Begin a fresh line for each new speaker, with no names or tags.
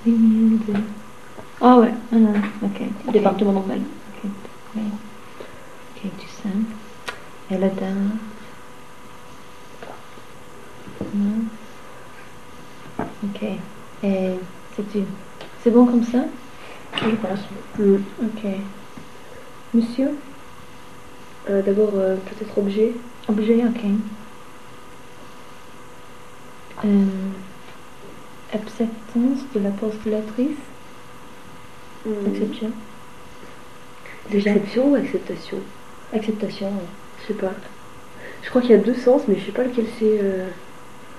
Ah ouais, ok. Département normal. Ok, ouais. Ok, tu sais. Et la dame. Non. Ok. Et c'est bon comme ça?
Je pense.
Ok. Monsieur?
D'abord, peut-être objet.
Objet, ok. Acceptance de la postulatrice. Exception. Déjà.
Exception ou acceptation?
Acceptation, ouais.
Je sais pas. Je crois qu'il y a deux sens, mais je sais pas lequel c'est.